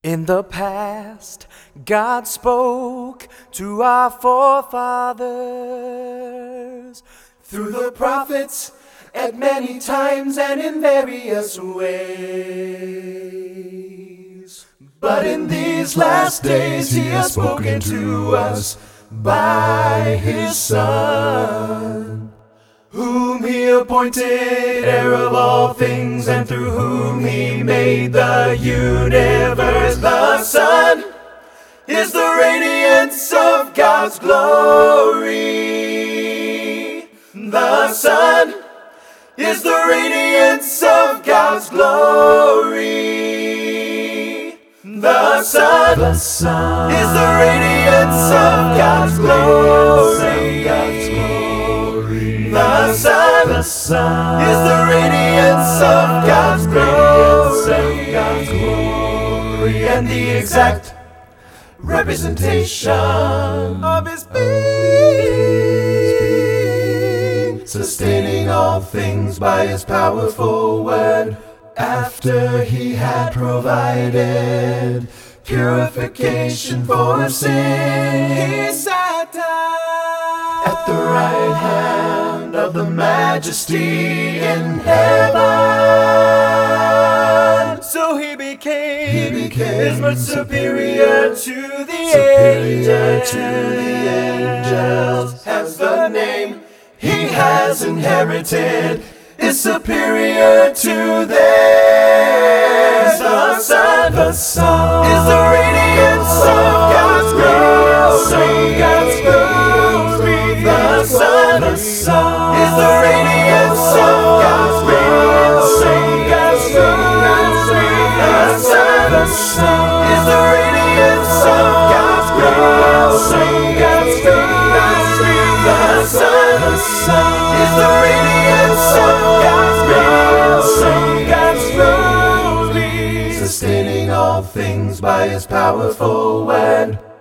In the past, God spoke to our forefathers through the prophets at many times and in various ways. But in these last days he has spoken to us by his Son, whom he appointed heir of all things, and through whom he made the universe. The Son is the radiance of God's glory. The Son is the radiance of God's glory. The Son is the radiance of God's glory. The Son is the radiance of God's glory, and the exact representation of his being, sustaining all things by his powerful word. After he had provided purification for sin, he sat down at the right hand of the Majesty in heaven. So he became as much superior to the angels as the name he has inherited is superior to theirs. The Son is the radiance of God's glory. The Son is the radiance of God's glory. The Son is the radiance of God's glory. The Son is the radiance of God's glory, sustaining all things by his powerful word.